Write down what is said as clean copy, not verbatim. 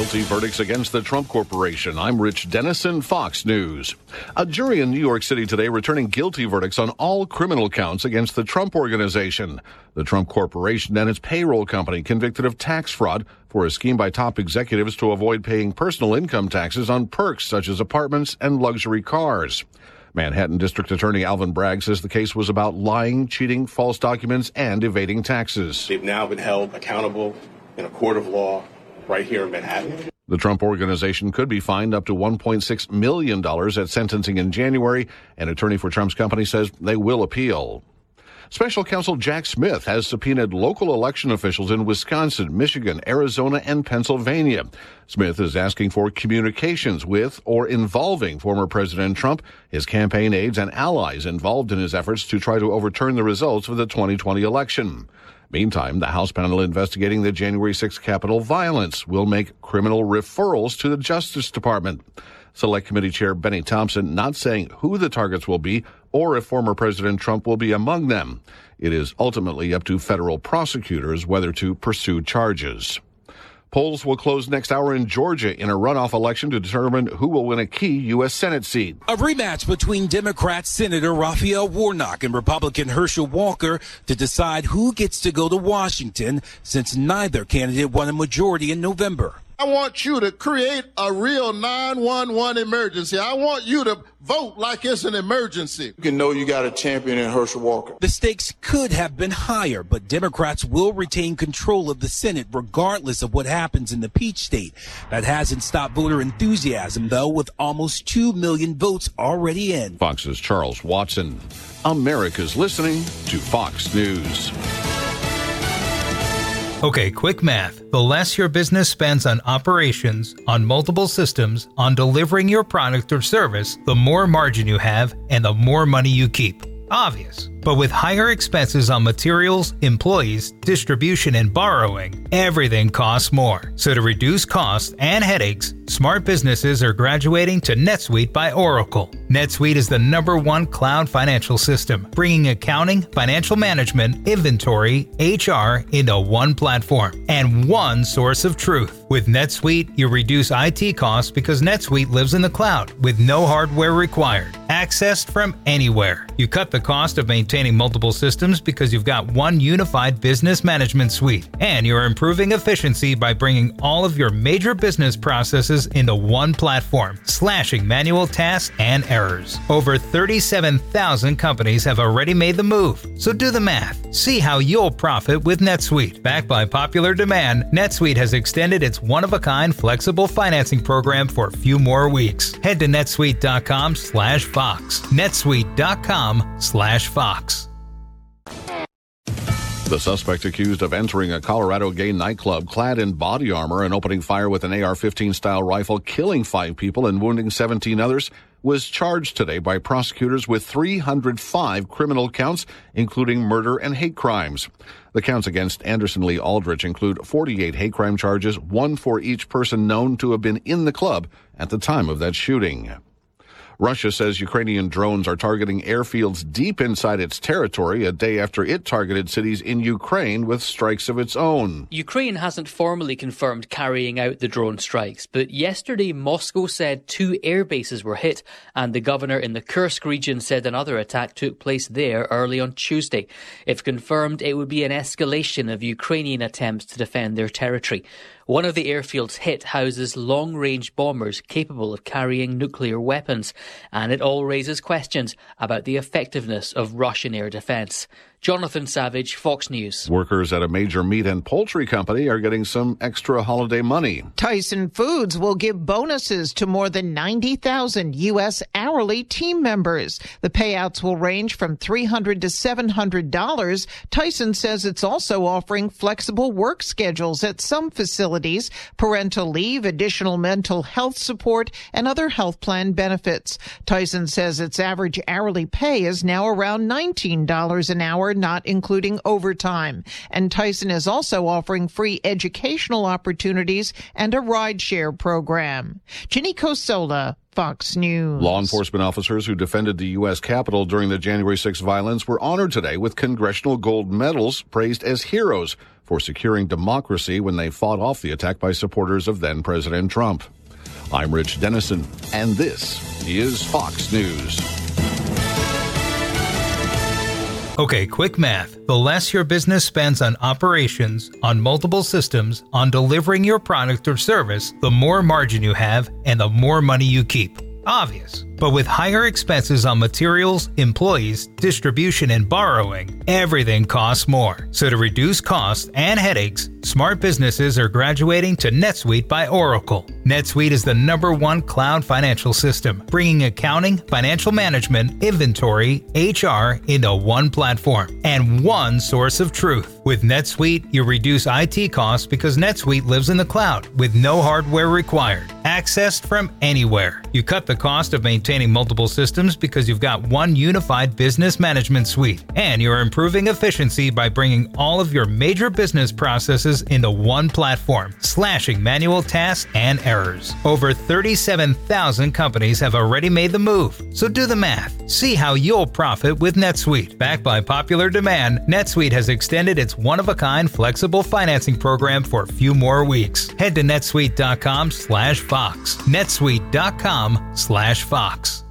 guilty verdicts against the Trump Corporation. I'm Rich Dennison, Fox News. A jury in New York City today returning guilty verdicts on all criminal counts against the Trump Organization. The Trump Corporation and its payroll company convicted of tax fraud for a scheme by top executives to avoid paying personal income taxes on perks such as apartments and luxury cars. Manhattan District Attorney Alvin Bragg says the case was about lying, cheating, false documents, and evading taxes. They've now been held accountable in a court of law right here in Manhattan. The Trump Organization could be fined up to $1.6 million at sentencing in January. An attorney for Trump's company says they will appeal. Special Counsel Jack Smith has subpoenaed local election officials in Wisconsin, Michigan, Arizona, and Pennsylvania. Smith is asking for communications with or involving former President Trump, his campaign aides, and allies involved in his efforts to try to overturn the results of the 2020 election. Meantime, the House panel investigating the January 6th Capitol violence will make criminal referrals to the Justice Department. Select Committee Chair Benny Thompson not saying who the targets will be or if former President Trump will be among them. It is ultimately up to federal prosecutors whether to pursue charges. Polls will close next hour in Georgia in a runoff election to determine who will win a key U.S. Senate seat. A rematch between Democrat Senator Raphael Warnock and Republican Herschel Walker to decide who gets to go to Washington, since neither candidate won a majority in November. I want you to create a real 911 emergency. I want you to vote like it's an emergency. You can know you got a champion in Herschel Walker. The stakes could have been higher, but Democrats will retain control of the Senate regardless of what happens in the Peach State. That hasn't stopped voter enthusiasm, though, with almost 2 million votes already in. Fox's Charles Watson. America's listening to Fox News. Okay, quick math. The less your business spends on operations, on multiple systems, on delivering your product or service, the more margin you have and the more money you keep. Obvious. But with higher expenses on materials, employees, distribution, and borrowing, everything costs more. So to reduce costs and headaches, smart businesses are graduating to NetSuite by Oracle. NetSuite is the #1 cloud financial system, bringing accounting, financial management, inventory, HR into one platform and one source of truth. With NetSuite, you reduce IT costs because NetSuite lives in the cloud with no hardware required, accessed from anywhere. You cut the cost of maintaining multiple systems because you've got one unified business management suite, and you're improving efficiency by bringing all of your major business processes into one platform, slashing manual tasks and errors. Over 37,000 companies have already made the move, so do the math. See how you'll profit with NetSuite. Backed by popular demand, NetSuite has extended its one-of-a-kind flexible financing program for a few more weeks. Head to netsuite.com/Fox. netsuite.com/Fox. The suspect accused of entering a Colorado gay nightclub clad in body armor and opening fire with an AR-15 style rifle, killing 5 people and wounding 17 others, was charged today by prosecutors with 305 criminal counts, including murder and hate crimes. The counts against Anderson Lee Aldrich include 48 hate crime charges, 1 for each person known to have been in the club at the time of that shooting. Russia says Ukrainian drones are targeting airfields deep inside its territory a day after it targeted cities in Ukraine with strikes of its own. Ukraine hasn't formally confirmed carrying out the drone strikes, but yesterday Moscow said 2 air bases were hit, and the governor in the Kursk region said another attack took place there early on Tuesday. If confirmed, it would be an escalation of Ukrainian attempts to defend their territory. One of the airfields hit houses long-range bombers capable of carrying nuclear weapons, and it all raises questions about the effectiveness of Russian air defence. Jonathan Savage, Fox News. Workers at a major meat and poultry company are getting some extra holiday money. Tyson Foods will give bonuses to more than 90,000 U.S. hourly team members. The payouts will range from $300 to $700. Tyson says it's also offering flexible work schedules at some facilities, parental leave, additional mental health support, and other health plan benefits. Tyson says its average hourly pay is now around $19 an hour hour, not including overtime. And Tyson is also offering free educational opportunities and a rideshare program. Ginny Cosola, Fox News. Law enforcement officers who defended the U.S. Capitol during the January 6th violence were honored today with congressional gold medals, praised as heroes for securing democracy when they fought off the attack by supporters of then-President Trump. I'm Rich Dennison, and this is Fox News. Okay, quick math. The less your business spends on operations, on multiple systems, on delivering your product or service, the more margin you have and the more money you keep. Obvious. But with higher expenses on materials, employees, distribution, and borrowing, everything costs more. So to reduce costs and headaches, smart businesses are graduating to NetSuite by Oracle. NetSuite is the #1 cloud financial system, bringing accounting, financial management, inventory, HR into one platform and one source of truth. With NetSuite, you reduce IT costs because NetSuite lives in the cloud with no hardware required, accessed from anywhere. You cut the cost of maintaining multiple systems because you've got one unified business management suite, and you're improving efficiency by bringing all of your major business processes into one platform, slashing manual tasks and errors. Over 37,000 companies have already made the move, so do the math. See how you'll profit with NetSuite. Backed by popular demand, NetSuite has extended its one-of-a-kind flexible financing program for a few more weeks. Head to netsuite.com/Fox. netsuite.com/Fox.